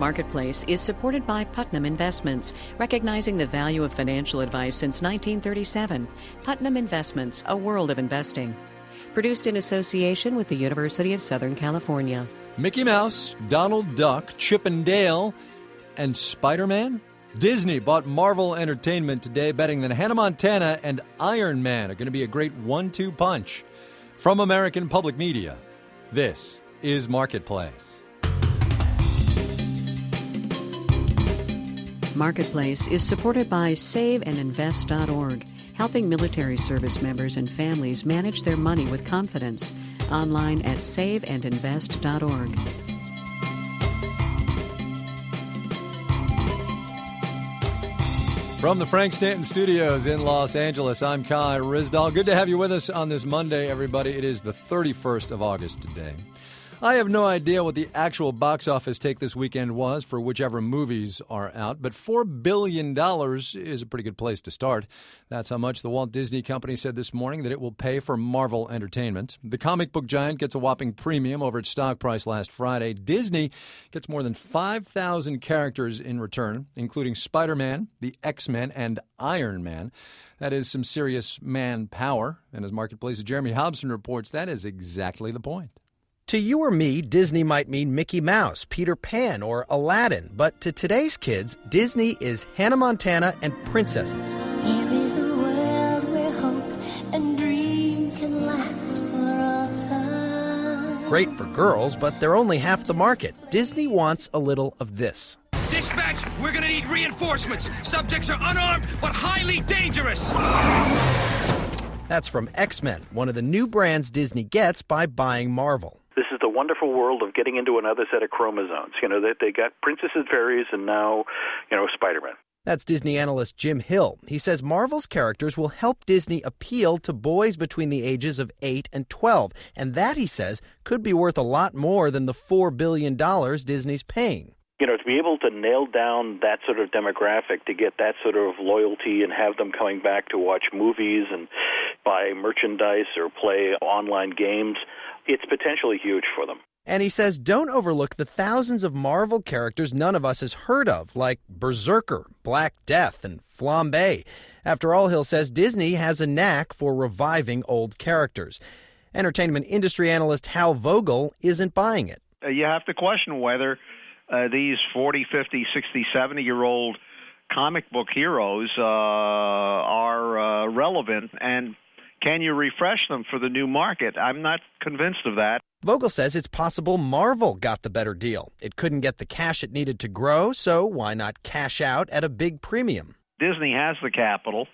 Marketplace is supported by Putnam Investments, recognizing the value of financial advice since 1937. Putnam Investments, a world of investing. Produced in association with the University of Southern California. Mickey Mouse, Donald Duck, Chip and Dale, and Spider-Man? Disney bought Marvel Entertainment today, betting that Hannah Montana and Iron Man are going to be a great 1-2 punch. From American Public Media, this is Marketplace. Marketplace is supported by SaveAndInvest.org, helping military service members and families manage their money with confidence. Online at SaveAndInvest.org. From the Frank Stanton Studios in Los Angeles, I'm Kai Ryssdal. Good to have you with us on this Monday, everybody. It is the 31st of August today. I have no idea what the actual box office take this weekend was for whichever movies are out, but $4 billion is a pretty good place to start. That's how much the Walt Disney Company said this morning that it will pay for Marvel Entertainment. The comic book giant gets a whopping premium over its stock price last Friday. Disney gets more than 5,000 characters in return, including Spider-Man, the X-Men, and Iron Man. That is some serious manpower. And as Marketplace's Jeremy Hobson reports, that is exactly the point. To you or me, Disney might mean Mickey Mouse, Peter Pan, or Aladdin. But to today's kids, Disney is Hannah Montana and princesses. There is a world where hope and dreams can last for all time. Great for girls, but they're only half the market. Disney wants a little of this. Dispatch, we're gonna need reinforcements. Subjects are unarmed, but highly dangerous. That's from X-Men, one of the new brands Disney gets by buying Marvel. This is the wonderful world of getting into another set of chromosomes. You know, they got princess and fairies and now, Spider-Man. That's Disney analyst Jim Hill. He says Marvel's characters will help Disney appeal to boys between the ages of 8 and 12. And that, he says, could be worth a lot more than the $4 billion Disney's paying. To be able to nail down that sort of demographic, to get that sort of loyalty and have them coming back to watch movies and buy merchandise or play online games, it's potentially huge for them. And he says don't overlook the thousands of Marvel characters none of us has heard of, like Berserker, Black Death, and Flambe. After all, Hill says Disney has a knack for reviving old characters. Entertainment industry analyst Hal Vogel isn't buying it. You have to question whether these 40, 50, 60, 70-year-old comic book heroes are relevant, and can you refresh them for the new market? I'm not convinced of that. Vogel says it's possible Marvel got the better deal. It couldn't get the cash it needed to grow, so why not cash out at a big premium? Disney has the capital.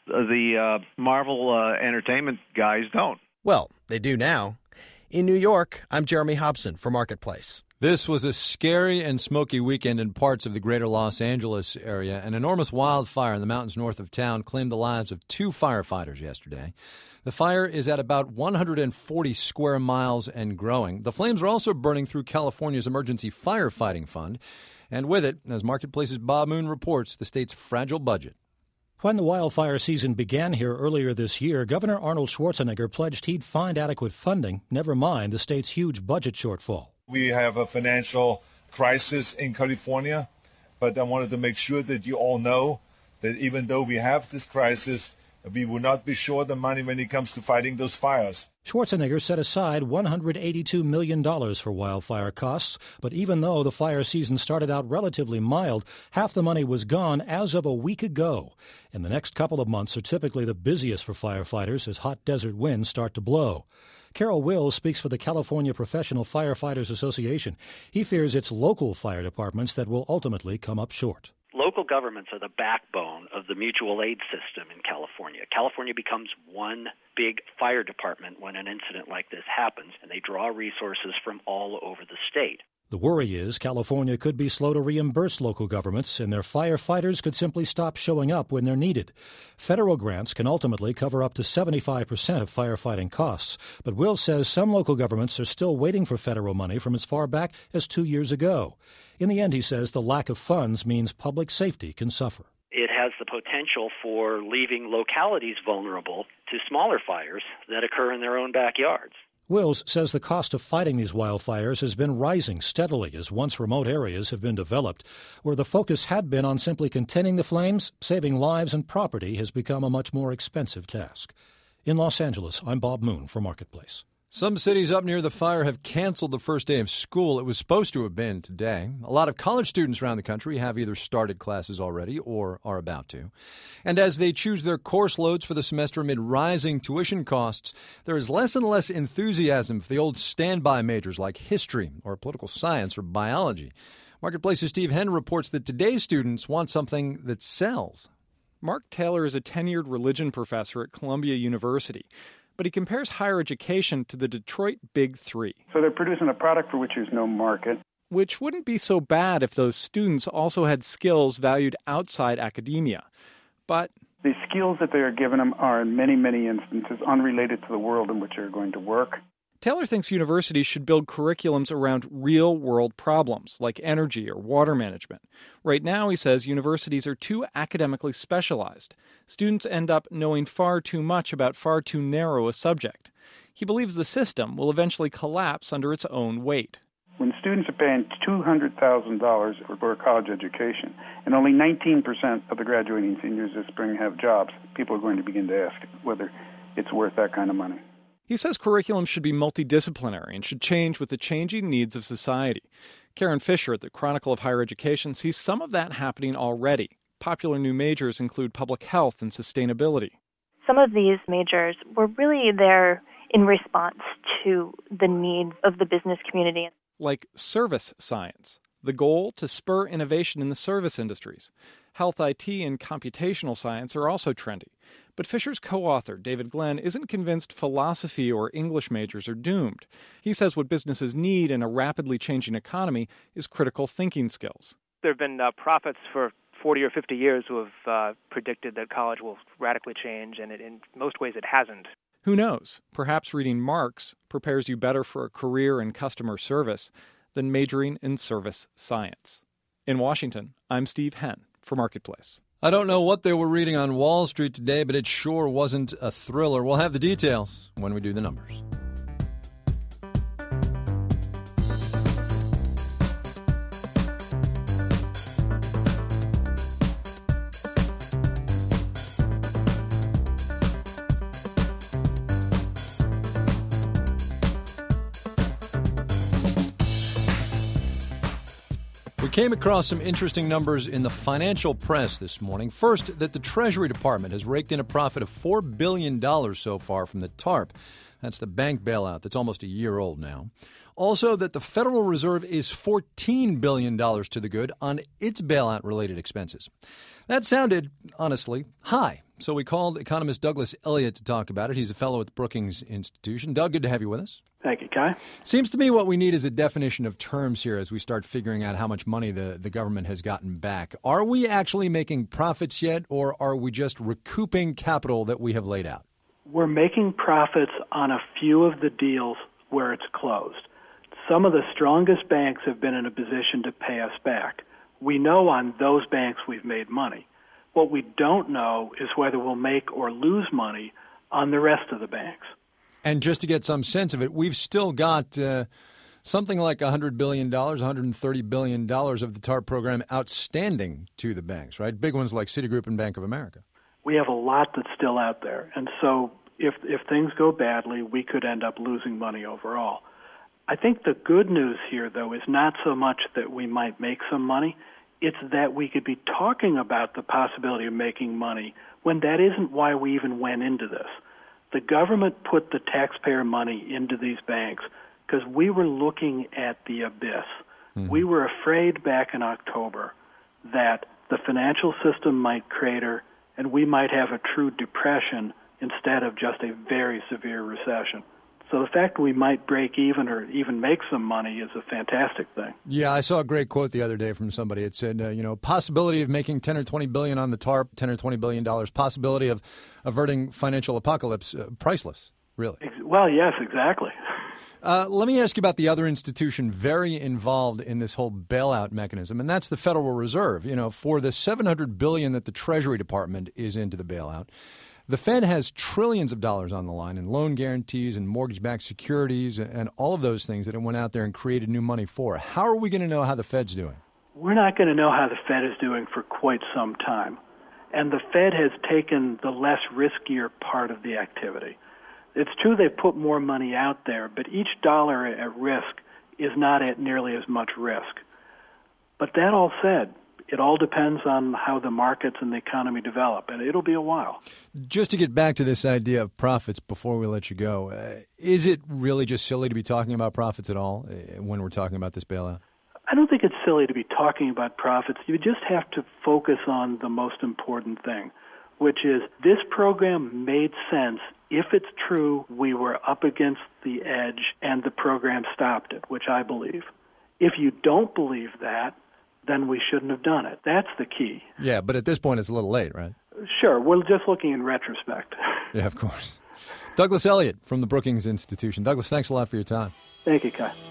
The Marvel Entertainment guys don't. Well, they do now. In New York, I'm Jeremy Hobson for Marketplace. This was a scary and smoky weekend in parts of the greater Los Angeles area. An enormous wildfire in the mountains north of town claimed the lives of 2 firefighters yesterday. The fire is at about 140 square miles and growing. The flames are also burning through California's Emergency Firefighting Fund, and with it, as Marketplace's Bob Moon reports, the state's fragile budget. When the wildfire season began here earlier this year, Governor Arnold Schwarzenegger pledged he'd find adequate funding, never mind the state's huge budget shortfall. We have a financial crisis in California, but I wanted to make sure that you all know that even though we have this crisis, we will not be short of money when it comes to fighting those fires. Schwarzenegger set aside $182 million for wildfire costs, but even though the fire season started out relatively mild, half the money was gone as of a week ago. And the next couple of months are typically the busiest for firefighters as hot desert winds start to blow. Carol Wills speaks for the California Professional Firefighters Association. He fears it's local fire departments that will ultimately come up short. Local governments are the backbone of the mutual aid system in California. California becomes one big fire department when an incident like this happens, and they draw resources from all over the state. The worry is California could be slow to reimburse local governments, and their firefighters could simply stop showing up when they're needed. Federal grants can ultimately cover up to 75% of firefighting costs, but Will says some local governments are still waiting for federal money from as far back as 2 years ago. In the end, he says the lack of funds means public safety can suffer. It has the potential for leaving localities vulnerable to smaller fires that occur in their own backyards. Wills says the cost of fighting these wildfires has been rising steadily as once remote areas have been developed. Where the focus had been on simply containing the flames, saving lives and property has become a much more expensive task. In Los Angeles, I'm Bob Moon for Marketplace. Some cities up near the fire have canceled the first day of school. It was supposed to have been today. A lot of college students around the country have either started classes already or are about to. And as they choose their course loads for the semester amid rising tuition costs, there is less and less enthusiasm for the old standby majors like history or political science or biology. Marketplace's Steve Henn reports that today's students want something that sells. Mark Taylor is a tenured religion professor at Columbia University. But he compares higher education to the Detroit Big Three. So they're producing a product for which there's no market. Which wouldn't be so bad if those students also had skills valued outside academia. But the skills that they are giving them are, in many, many instances, unrelated to the world in which they're going to work. Taylor thinks universities should build curriculums around real-world problems like energy or water management. Right now, he says, universities are too academically specialized. Students end up knowing far too much about far too narrow a subject. He believes the system will eventually collapse under its own weight. When students are paying $200,000 for a college education, and only 19% of the graduating seniors this spring have jobs, people are going to begin to ask whether it's worth that kind of money. He says curriculum should be multidisciplinary and should change with the changing needs of society. Karen Fisher at the Chronicle of Higher Education sees some of that happening already. Popular new majors include public health and sustainability. Some of these majors were really there in response to the needs of the business community. Like service science, the goal to spur innovation in the service industries. Health IT and computational science are also trendy. But Fisher's co-author, David Glenn, isn't convinced philosophy or English majors are doomed. He says what businesses need in a rapidly changing economy is critical thinking skills. There have been prophets for 40 or 50 years who have predicted that college will radically change, and in most ways it hasn't. Who knows? Perhaps reading Marx prepares you better for a career in customer service than majoring in service science. In Washington, I'm Steve Henn for Marketplace. I don't know what they were reading on Wall Street today, but it sure wasn't a thriller. We'll have the details when we do the numbers. We came across some interesting numbers in the financial press this morning. First, that the Treasury Department has raked in a profit of $4 billion so far from the TARP. That's the bank bailout that's almost a year old now. Also, that the Federal Reserve is $14 billion to the good on its bailout-related expenses. That sounded, honestly, high. So we called economist Douglas Elliott to talk about it. He's a fellow at the Brookings Institution. Doug, good to have you with us. Thank you, Kai. Seems to me what we need is a definition of terms here as we start figuring out how much money the government has gotten back. Are we actually making profits yet, or are we just recouping capital that we have laid out? We're making profits on a few of the deals where it's closed. Some of the strongest banks have been in a position to pay us back. We know on those banks we've made money. What we don't know is whether we'll make or lose money on the rest of the banks. And just to get some sense of it, we've still got something like $100 billion, $130 billion of the TARP program outstanding to the banks, right? Big ones like Citigroup and Bank of America. We have a lot that's still out there. And so if things go badly, we could end up losing money overall. I think the good news here, though, is not so much that we might make some money. It's that we could be talking about the possibility of making money when that isn't why we even went into this. The government put the taxpayer money into these banks because we were looking at the abyss. Mm-hmm. We were afraid back in October that the financial system might crater and we might have a true depression instead of just a very severe recession. So the fact we might break even or even make some money is a fantastic thing. Yeah, I saw a great quote the other day from somebody. It said, possibility of making $10 or $20 billion on the TARP, $10 or $20 billion, possibility of averting financial apocalypse, priceless, really. Well, yes, exactly. Let me ask you about the other institution very involved in this whole bailout mechanism, and that's the Federal Reserve. For the $700 billion that the Treasury Department is into the bailout, The Fed has trillions of dollars on the line in loan guarantees and mortgage-backed securities and all of those things that it went out there and created new money for. How are we going to know how the Fed's doing? We're not going to know how the Fed is doing for quite some time. And the Fed has taken the less riskier part of the activity. It's true they put more money out there, but each dollar at risk is not at nearly as much risk. But that all said, it all depends on how the markets and the economy develop, and it'll be a while. Just to get back to this idea of profits before we let you go, is it really just silly to be talking about profits at all when we're talking about this bailout? I don't think it's silly to be talking about profits. You just have to focus on the most important thing, which is this program made sense if it's true we were up against the edge and the program stopped it, which I believe. If you don't believe that, then we shouldn't have done it. That's the key. Yeah, but at this point it's a little late, right? Sure, we're just looking in retrospect. Yeah, of course. Douglas Elliott from the Brookings Institution. Douglas, thanks a lot for your time. Thank you, Kai.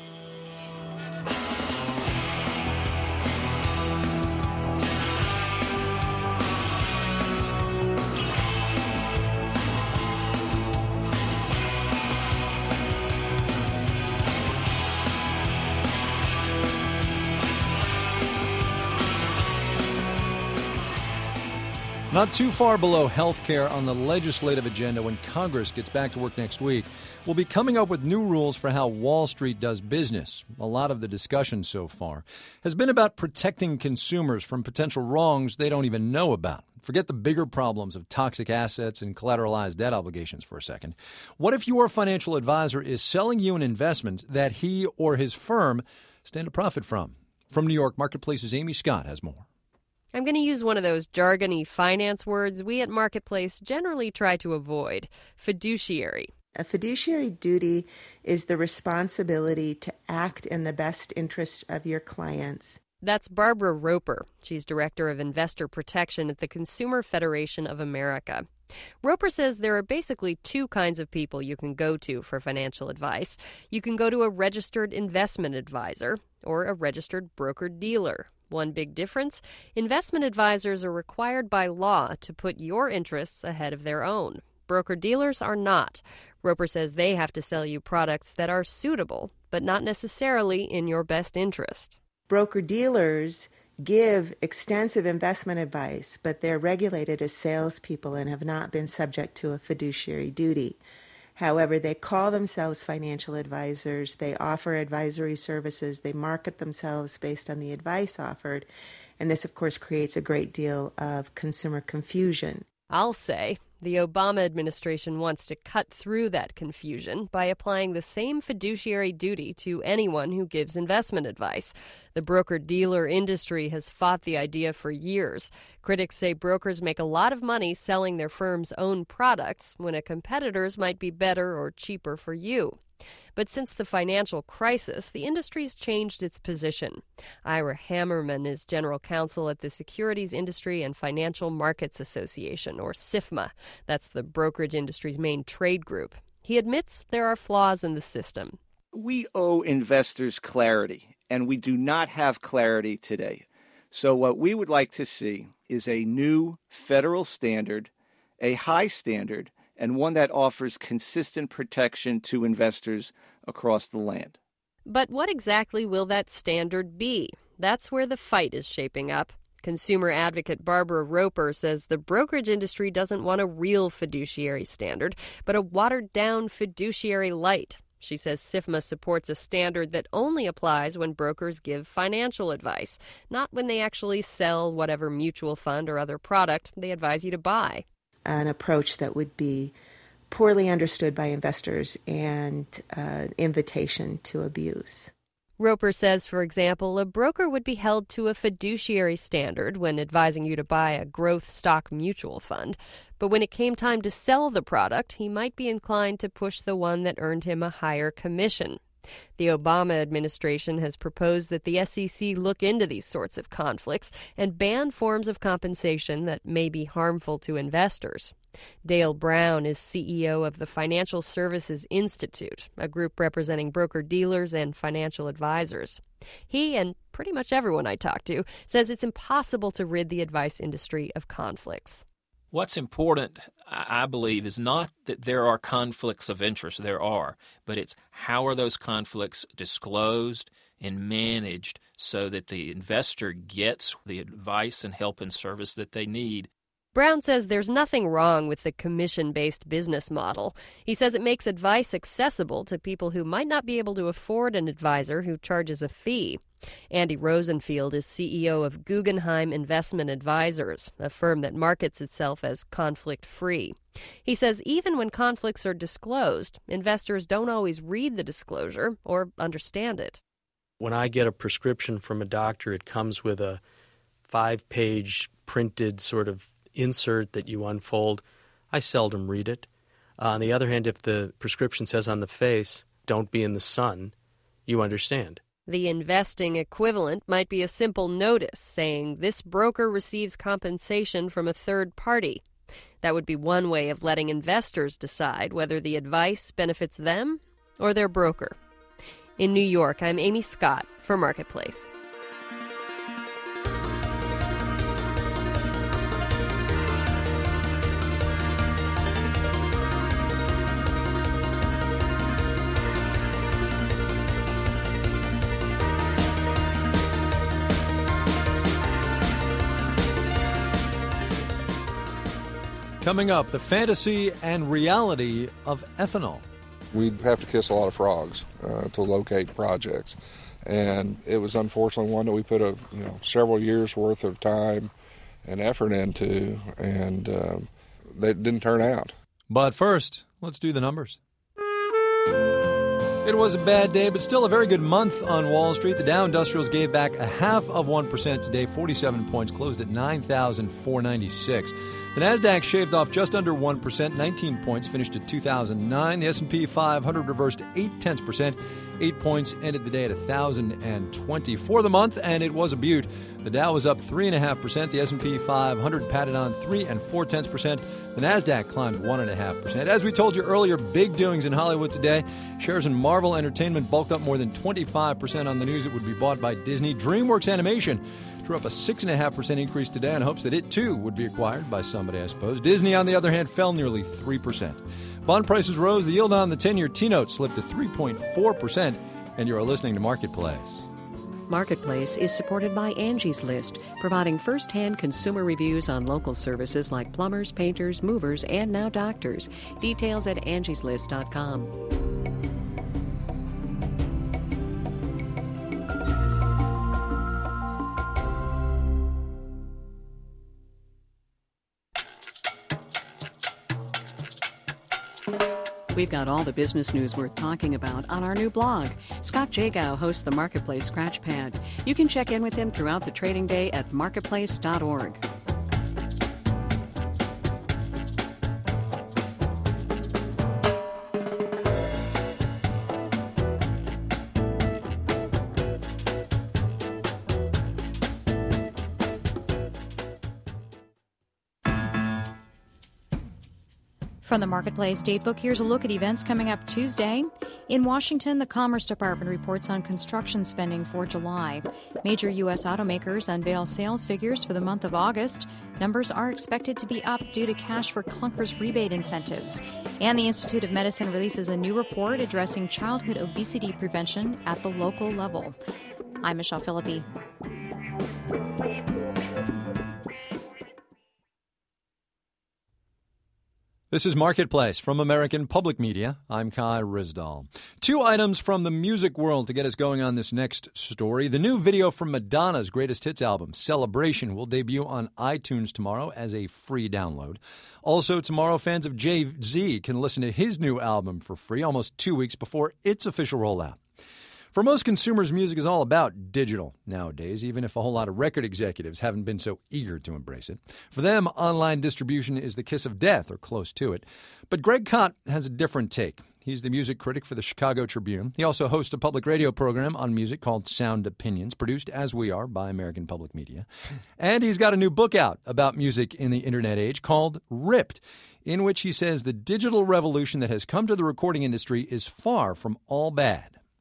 Not too far below health care on the legislative agenda when Congress gets back to work next week. We'll be coming up with new rules for how Wall Street does business. A lot of the discussion so far has been about protecting consumers from potential wrongs they don't even know about. Forget the bigger problems of toxic assets and collateralized debt obligations for a second. What if your financial advisor is selling you an investment that he or his firm stand to profit from? From New York, Marketplace's Amy Scott has more. I'm going to use one of those jargony finance words we at Marketplace generally try to avoid: fiduciary. A fiduciary duty is the responsibility to act in the best interests of your clients. That's Barbara Roper. She's Director of Investor Protection at the Consumer Federation of America. Roper says there are basically two kinds of people you can go to for financial advice. You can go to a registered investment advisor or a registered broker-dealer. One big difference: investment advisors are required by law to put your interests ahead of their own. Broker-dealers are not. Roper says they have to sell you products that are suitable, but not necessarily in your best interest. Broker-dealers give extensive investment advice, but they're regulated as salespeople and have not been subject to a fiduciary duty. However, they call themselves financial advisors, they offer advisory services, they market themselves based on the advice offered, and this, of course, creates a great deal of consumer confusion. I'll say the Obama administration wants to cut through that confusion by applying the same fiduciary duty to anyone who gives investment advice. The broker-dealer industry has fought the idea for years. Critics say brokers make a lot of money selling their firm's own products when a competitor's might be better or cheaper for you. But since the financial crisis, the industry's changed its position. Ira Hammerman is general counsel at the Securities Industry and Financial Markets Association, or SIFMA. That's the brokerage industry's main trade group. He admits there are flaws in the system. We owe investors clarity, and we do not have clarity today. So what we would like to see is a new federal standard, a high standard, and one that offers consistent protection to investors across the land. But what exactly will that standard be? That's where the fight is shaping up. Consumer advocate Barbara Roper says the brokerage industry doesn't want a real fiduciary standard, but a watered-down fiduciary light. She says SIFMA supports a standard that only applies when brokers give financial advice, not when they actually sell whatever mutual fund or other product they advise you to buy. An approach that would be poorly understood by investors and an invitation to abuse. Roper says, for example, a broker would be held to a fiduciary standard when advising you to buy a growth stock mutual fund. But when it came time to sell the product, he might be inclined to push the one that earned him a higher commission. The Obama administration has proposed that the SEC look into these sorts of conflicts and ban forms of compensation that may be harmful to investors. Dale Brown is CEO of the Financial Services Institute, a group representing broker-dealers and financial advisors. He, and pretty much everyone I talk to, says it's impossible to rid the advice industry of conflicts. What's important, I believe, is not that there are conflicts of interest. There are. But it's how are those conflicts disclosed and managed so that the investor gets the advice and help and service that they need. Brown says there's nothing wrong with the commission-based business model. He says it makes advice accessible to people who might not be able to afford an advisor who charges a fee. Andy Rosenfield is CEO of Guggenheim Investment Advisors, a firm that markets itself as conflict-free. He says even when conflicts are disclosed, investors don't always read the disclosure or understand it. When I get a prescription from a doctor, it comes with a 5-page printed sort of insert that you unfold. I seldom read it. On the other hand, if the prescription says on the face, "Don't be in the sun," you understand. The investing equivalent might be a simple notice saying this broker receives compensation from a third party. That would be one way of letting investors decide whether the advice benefits them or their broker. In New York, I'm Amy Scott for Marketplace. Coming up, the fantasy and reality of ethanol. We'd have to kiss a lot of frogs to locate projects, and it was unfortunately one that we put several years worth of time and effort into, and that didn't turn out. But first, let's do the numbers. It was a bad day, but still a very good month on Wall Street. The Dow Industrials gave back 0.5% today, 47 points, closed at 9,496. The Nasdaq shaved off just under 1%, 19 points, finished at 2,009. The S&P 500 reversed 0.8%, 8 points, ended the day at 1,020 for the month, and it was a beaut. The Dow was up 3.5%. The S&P 500 patted on 3.4%. The Nasdaq climbed 1.5%. As we told you earlier, big doings in Hollywood today. Shares in Marvel Entertainment bulked up more than 25% on the news it would be bought by Disney. DreamWorks Animation drew up a 6.5% increase today in hopes that it too would be acquired by somebody, I suppose. Disney, on the other hand, fell nearly 3%. Bond prices rose. The yield on the 10-year T-note slipped to 3.4%. And you are listening to Marketplace. Marketplace is supported by Angie's List, providing first-hand consumer reviews on local services like plumbers, painters, movers, and now doctors. Details at angieslist.com. We've got all the business news worth talking about on our new blog. Scott Jagow hosts the Marketplace Scratchpad. You can check in with him throughout the trading day at marketplace.org. From the Marketplace Datebook, here's a look at events coming up Tuesday. In Washington, the Commerce Department reports on construction spending for July. Major U.S. automakers unveil sales figures for the month of August. Numbers are expected to be up due to cash for clunkers rebate incentives. And the Institute of Medicine releases a new report addressing childhood obesity prevention at the local level. I'm Michelle Philippi. This is Marketplace from American Public Media. I'm Kai Ryssdal. 2 items from the music world to get us going on this next story. The new video from Madonna's greatest hits album, Celebration, will debut on iTunes tomorrow as a free download. Also tomorrow, fans of Jay-Z can listen to his new album for free almost 2 weeks before its official rollout. For most consumers, music is all about digital nowadays, even if a whole lot of record executives haven't been so eager to embrace it. For them, online distribution is the kiss of death, or close to it. But Greg Kot has a different take. He's the music critic for the Chicago Tribune. He also hosts a public radio program on music called Sound Opinions, produced, as we are, by American Public Media. And he's got a new book out about music in the internet age called Ripped, in which he says the digital revolution that has come to the recording industry is far from all bad.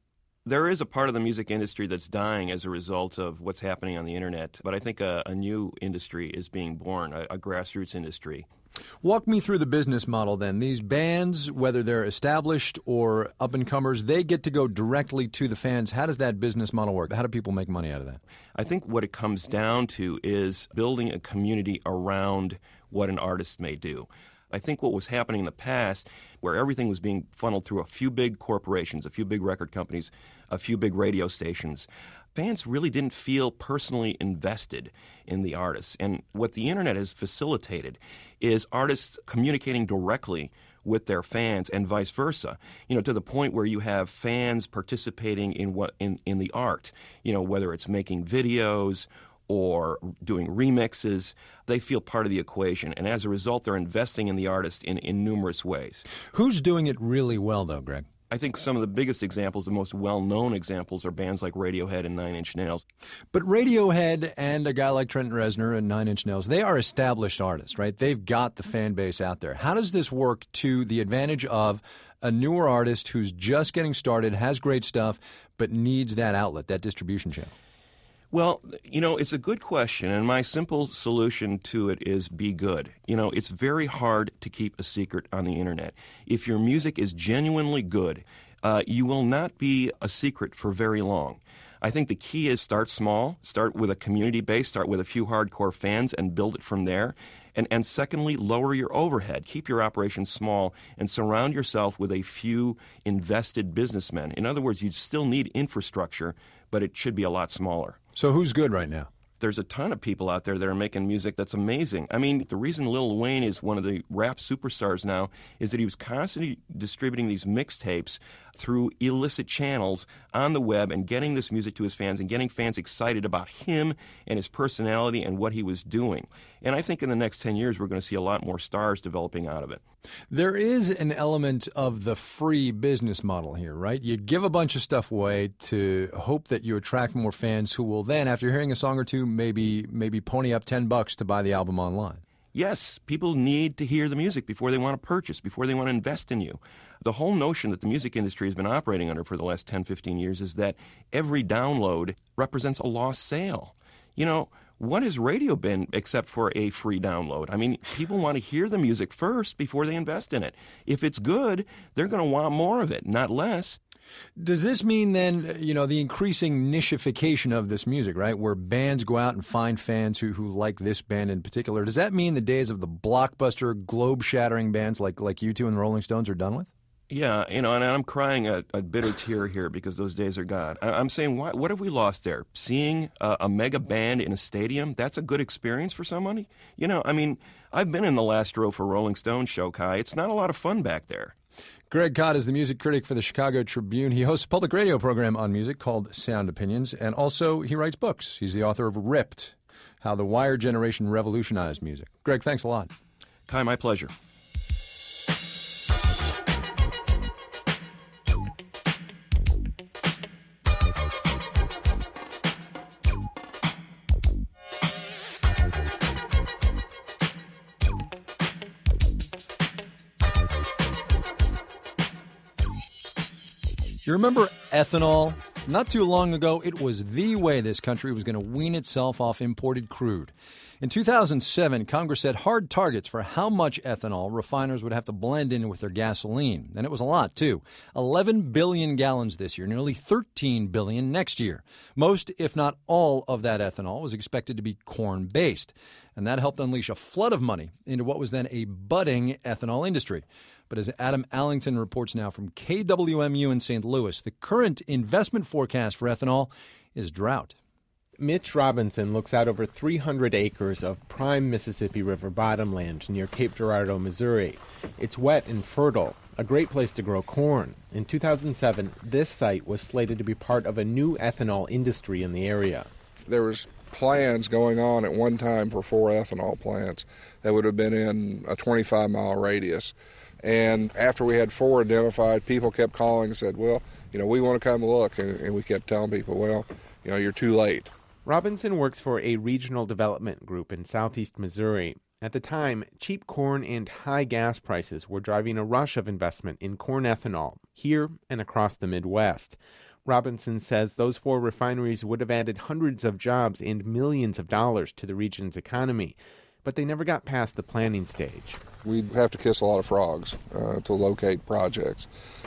There is a part of the music industry that's dying as a result of what's happening on the internet, but I think a new industry is being born, a grassroots industry. Walk me through the business model then. These bands, whether they're established or up-and-comers, they get to go directly to the fans. How does that business model work? How do people make money out of that? I think what it comes down to is building a community around what an artist may do. I think what was happening in the past, where everything was being funneled through a few big corporations, a few big record companies, a few big radio stations, fans really didn't feel personally invested in the artists. And what the internet has facilitated is artists communicating directly with their fans and vice versa, to the point where you have fans participating in the art, whether it's making videos or doing remixes. They feel part of the equation, and as a result, they're investing in the artist in numerous ways. Who's doing it really well, though, Greg? I think some of the biggest examples, the most well-known examples, are bands like Radiohead and Nine Inch Nails. But Radiohead and a guy like Trent Reznor and Nine Inch Nails, they are established artists, right? They've got the fan base out there. How does this work to the advantage of a newer artist who's just getting started, has great stuff, but needs that outlet, that distribution channel? Well, it's a good question, and my simple solution to it is be good. It's very hard to keep a secret on the internet. If your music is genuinely good, you will not be a secret for very long. I think the key is start small, start with a community base, start with a few hardcore fans, and build it from there. And secondly, lower your overhead. Keep your operation small and surround yourself with a few invested businessmen. In other words, you still need infrastructure, but it should be a lot smaller. So who's good right now? There's a ton of people out there that are making music that's amazing. I mean, the reason Lil Wayne is one of the rap superstars now is that he was constantly distributing these mixtapes through illicit channels on the web and getting this music to his fans and getting fans excited about him and his personality and what he was doing. And I think in the next 10 years, we're going to see a lot more stars developing out of it. There is an element of the free business model here, right? You give a bunch of stuff away to hope that you attract more fans who will then, after hearing a song or two, maybe pony up $10 to buy the album online. Yes, people need to hear the music before they want to purchase, before they want to invest in you. The whole notion that the music industry has been operating under for the last 10, 15 years is that every download represents a lost sale. What has radio been except for a free download? I mean, people want to hear the music first before they invest in it. If it's good, they're going to want more of it, not less. Does this mean then, the increasing nichification of this music, right, where bands go out and find fans who like this band in particular? Does that mean the days of the blockbuster, globe-shattering bands like U2 and the Rolling Stones are done with? Yeah, and I'm crying a bitter tear here because those days are gone. I'm saying, what have we lost there? Seeing a mega band in a stadium, that's a good experience for somebody? I've been in the last row for Rolling Stones show, Kai. It's not a lot of fun back there. Greg Kot is the music critic for the Chicago Tribune. He hosts a public radio program on music called Sound Opinions, and also he writes books. He's the author of Ripped, How the Wired Generation Revolutionized Music. Greg, thanks a lot. Kai, my pleasure. You remember ethanol? Not too long ago, it was the way this country was going to wean itself off imported crude. In 2007, Congress set hard targets for how much ethanol refiners would have to blend in with their gasoline. And it was a lot, too. 11 billion gallons this year, nearly 13 billion next year. Most, if not all, of that ethanol was expected to be corn-based. And that helped unleash a flood of money into what was then a budding ethanol industry. But as Adam Allington reports now from KWMU in St. Louis, the current investment forecast for ethanol is drought. Mitch Robinson looks out over 300 acres of prime Mississippi River bottomland near Cape Girardeau, Missouri. It's wet and fertile, a great place to grow corn. In 2007, this site was slated to be part of a new ethanol industry in the area. There was plans going on at one time for 4 ethanol plants that would have been in a 25-mile radius. And after we had 4 identified, people kept calling and said, well, we want to come look. And we kept telling people, well, you're too late. Robinson works for a regional development group in southeast Missouri. At the time, cheap corn and high gas prices were driving a rush of investment in corn ethanol here and across the Midwest. Robinson says those 4 refineries would have added hundreds of jobs and millions of dollars to the region's economy, but they never got past the planning stage. We'd have to kiss a lot of frogs to locate projects,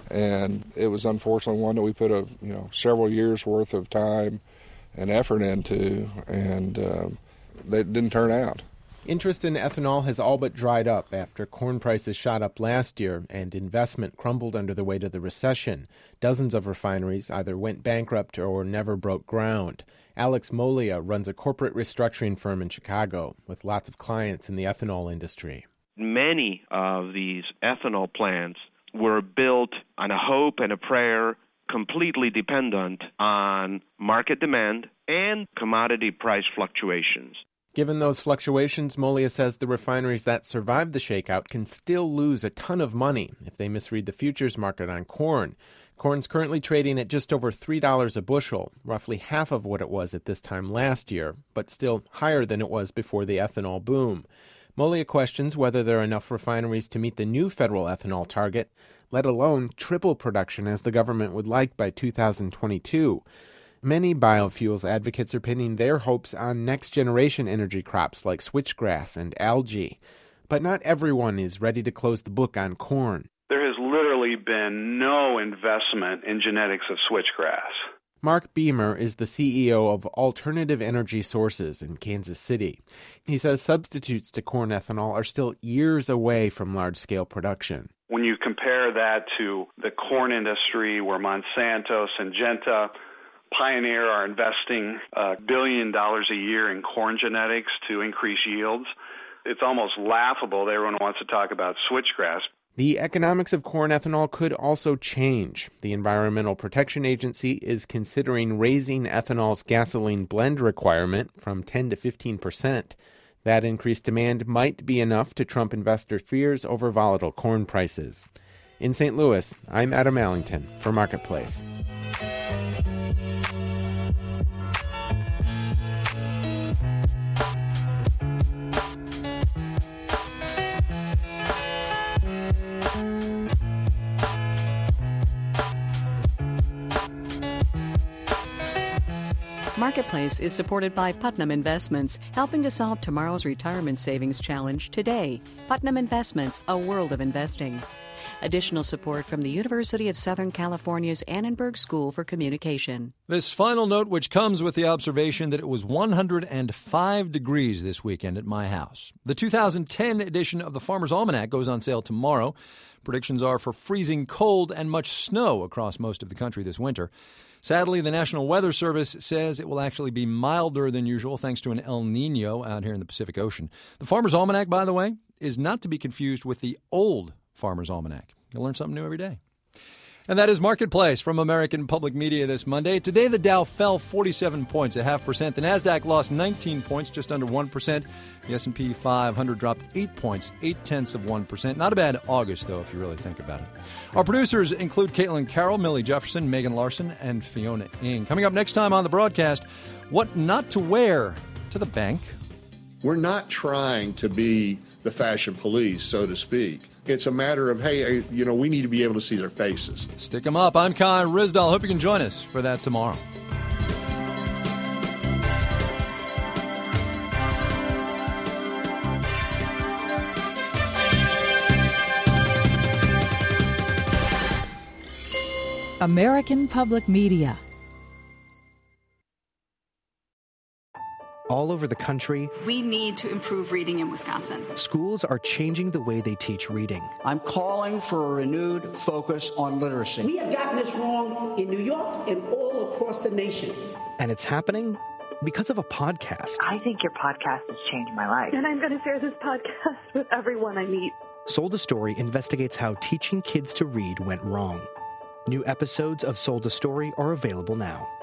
and it was unfortunately one that we put several years worth of time and effort into, and they didn't turn out. Interest in ethanol has all but dried up after corn prices shot up last year and investment crumbled under the weight of the recession. Dozens of refineries either went bankrupt or never broke ground. Alex Molia runs a corporate restructuring firm in Chicago with lots of clients in the ethanol industry. Many of these ethanol plants were built on a hope and a prayer, completely dependent on market demand and commodity price fluctuations. Given those fluctuations, Molia says the refineries that survived the shakeout can still lose a ton of money if they misread the futures market on corn. Corn's currently trading at just over $3 a bushel, roughly half of what it was at this time last year, but still higher than it was before the ethanol boom. Molia questions whether there are enough refineries to meet the new federal ethanol target, let alone triple production as the government would like by 2022. Many biofuels advocates are pinning their hopes on next-generation energy crops like switchgrass and algae. But not everyone is ready to close the book on corn. There has literally been no investment in genetics of switchgrass. Mark Beamer is the CEO of Alternative Energy Sources in Kansas City. He says substitutes to corn ethanol are still years away from large-scale production. When you compare that to the corn industry where Monsanto, Syngenta, Pioneer are investing $1 billion a year in corn genetics to increase yields, it's almost laughable that everyone wants to talk about switchgrass. The economics of corn ethanol could also change. The Environmental Protection Agency is considering raising ethanol's gasoline blend requirement from 10 to 15%. That increased demand might be enough to trump investor fears over volatile corn prices. In St. Louis, I'm Adam Allington for Marketplace. Marketplace is supported by Putnam Investments, helping to solve tomorrow's retirement savings challenge today. Putnam Investments, a world of investing. Additional support from the University of Southern California's Annenberg School for Communication. This final note, which comes with the observation that it was 105 degrees this weekend at my house. The 2010 edition of the Farmer's Almanac goes on sale tomorrow. Predictions are for freezing cold and much snow across most of the country this winter. Sadly, the National Weather Service says it will actually be milder than usual thanks to an El Nino out here in the Pacific Ocean. The Farmer's Almanac, by the way, is not to be confused with the old Farmer's Almanac. You'll learn something new every day. And that is Marketplace from American Public Media this Monday. Today, the Dow fell 47 points, 0.5%. The Nasdaq lost 19 points, just under 1%. The S&P 500 dropped 8 points, 0.8%. Not a bad August, though, if you really think about it. Our producers include Caitlin Carroll, Millie Jefferson, Megan Larson, and Fiona Ng. Coming up next time on the broadcast, what not to wear to the bank. We're not trying to be the fashion police, so to speak. It's a matter of, hey, we need to be able to see their faces. Stick them up. I'm Kai Ryssdal. Hope you can join us for that tomorrow. American Public Media. All over the country, we need to improve reading in Wisconsin. Schools are changing the way they teach reading. I'm calling for a renewed focus on literacy. We have gotten this wrong in New York and all across the nation. And it's happening because of a podcast. I think your podcast has changed my life. And I'm going to share this podcast with everyone I meet. Sold a Story investigates how teaching kids to read went wrong. New episodes of Sold a Story are available now.